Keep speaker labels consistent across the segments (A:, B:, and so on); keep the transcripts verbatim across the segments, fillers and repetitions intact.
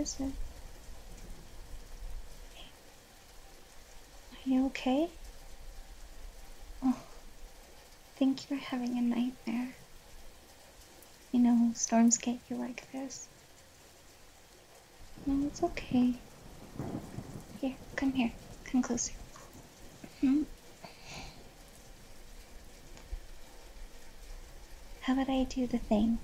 A: is it? Are you okay? Oh, I think you're having a nightmare. You know, storms get you like this. No, it's okay. Here, come here. Come closer. Hmm? How about I do the thing?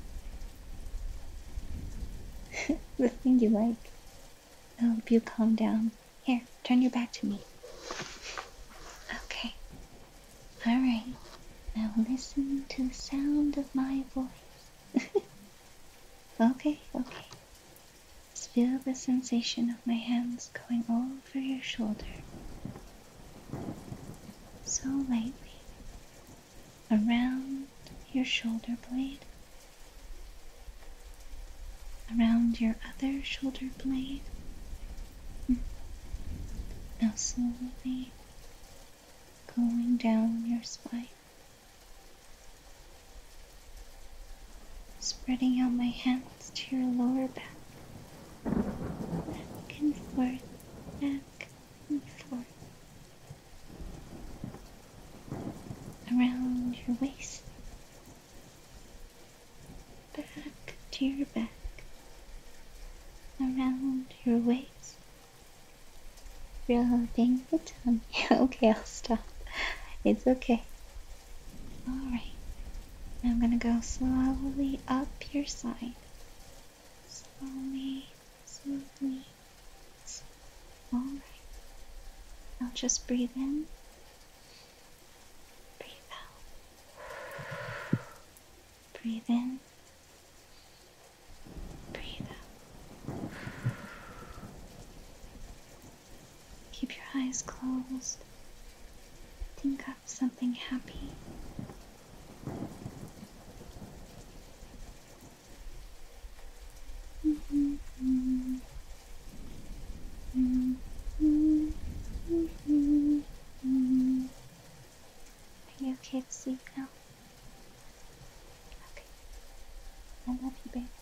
A: The thing you like. I hope you calm down. Here, turn your back to me. Okay. Alright. Now listen to the sound of my voice. Okay, okay. Just feel the sensation of my hands going over your shoulder. So lightly. Around your shoulder blade. Around your other shoulder blade. Now slowly going down your spine. Spreading out my hands to your lower back. Back and forth, back and forth. Around your waist. Back to your back. Around your waist. Rubbing the tummy. Okay, I'll stop. It's okay. Alright. Now I'm gonna go slowly up your side. Slowly, slowly, slowly. Alright. Now just breathe in. Breathe out. Breathe in. Breathe out. Keep your eyes closed. Think of something happy. Mm-hmm. Mm-hmm. Mm-hmm. Mm-hmm. Are you okay to sleep now? Okay. I love you, babe.